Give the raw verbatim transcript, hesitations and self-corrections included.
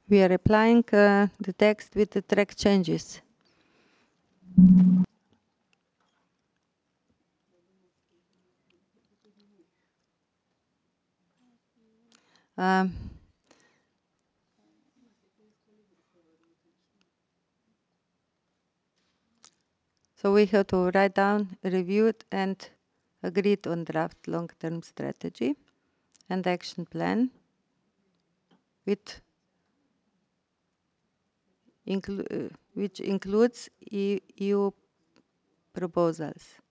We are applying uh, the text with the track changes. Um, so we have to write down, review it, and agreed on draft long-term strategy and action plan with inclu uh, which includes E U proposals.